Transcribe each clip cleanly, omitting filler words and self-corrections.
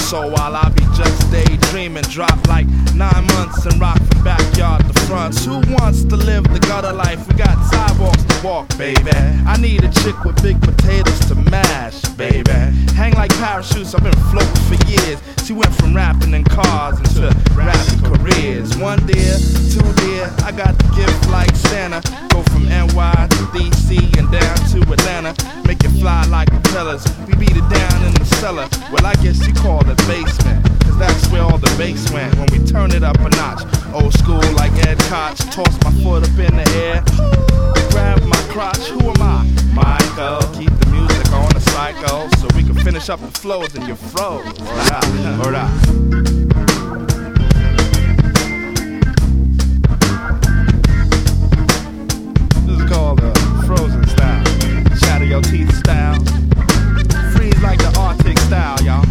So while I be just daydreaming, drop like 9 months and rock from backyard to fronts. Who wants to live the gutter life? We got sidewalks to walk, baby. I need a chick with big potatoes to mash, baby. Hang like parachutes, I've been floating for years. She went from rapping in cars into rapping careers. 1 dear, 2 dear, I got the gift like Santa. Go from NY to DC and down to Atlanta. Make it fly like propellers. We beat it down in the cellar. Well, I guess you call it basement, cause that's where all the bass went when we turn it up a notch. Old school like Ed Koch. Toss my foot up in the air, grab my crotch. Who am I? Michael. Keep the music on the cycle so we can finish up the flows and you froze. Hold up. This is called Frozen style. Shatter your teeth style. Freeze like the Arctic style, y'all.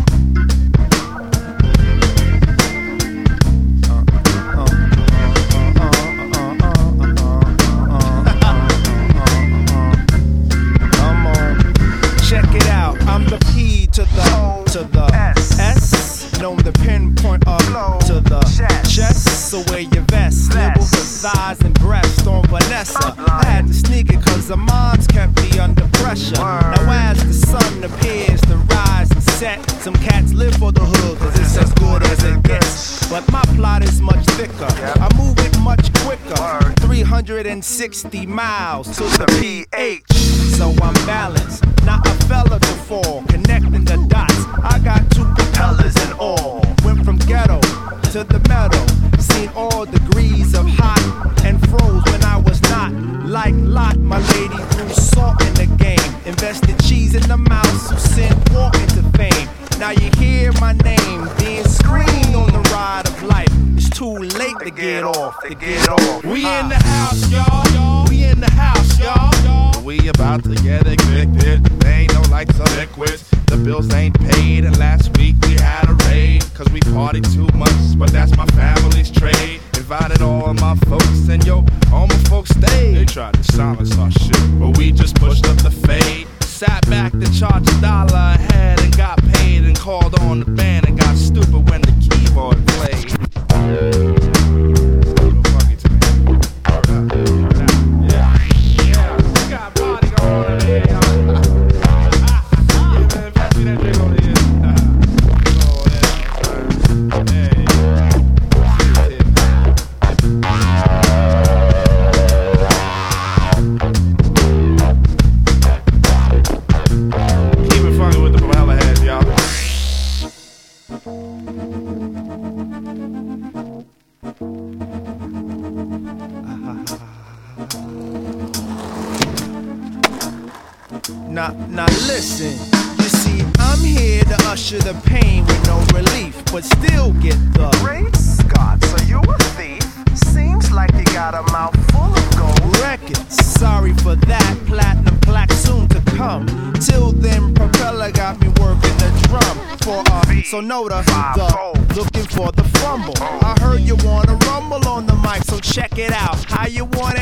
Check it out, I'm the P to the S. Known the pinpoint up to the chest. So wear your vest, nibble for thighs and breasts on Vanessa. I had to sneak it cause the moms kept me under pressure. Now as the sun appears to rise and set, some cats live for the hood cause it's as good as it gets. But my plot is much thicker, I move it much quicker. 360 miles to the PH. So I'm balanced, not a fella to fall. Connecting the dots, I got 2 propellers and all. Went from ghetto to the meadow. Seen all degrees of hot and froze when I was not. Like Lot, my lady threw salt in the game. Invested cheese in the mouse who sent walk into fame. Now you hear my name being screamed on the ride of life. It's too late to get off, to get off. We in the house, y'all. We in the house, y'all. We about to get evicted. There ain't no lights or liquids. The bills ain't paid, and last week we had a raid. Cause we partied too much, but that's my family's trade. Invited all of my folks, and yo, all my folks stayed. They tried to silence our shit, but we just pushed up the fade. Sat back to charge $1 ahead and got paid, and called on the band and got stupid when the keyboard played. Now listen, you see, I'm here to usher the pain with no relief, but still get the Great Scott, so you a thief? Seems like you got a mouth full of gold records. Sorry for that, platinum plaque soon to come. Till then, Propeller got me working the drum for Sonota, looking for the fumble. I heard you wanna rumble on the mic, so check it out. How you want it?